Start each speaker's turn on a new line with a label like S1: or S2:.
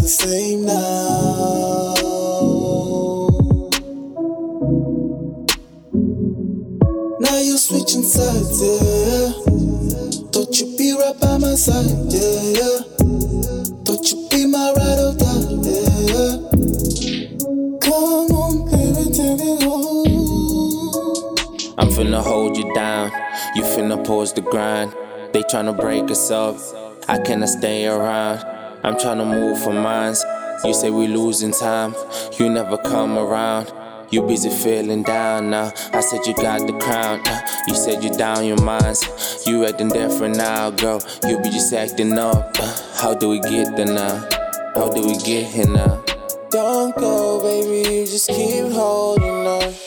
S1: same now. Now you switching sides, yeah. Thought you'd be right by my side, yeah. Thought you'd be my ride or die, yeah. Come on, baby, take it home.
S2: I'm finna hold you down, you finna pause the grind. They tryna break us up, I cannot stay around. I'm tryna move for mines. You say we losing time, you never come around. You busy feeling down now. I said you got the crown. You said you down your minds. You acting different now, girl. You be just acting up. How do we get there now? How do we get here now?
S1: Don't go, baby, you just keep holding on.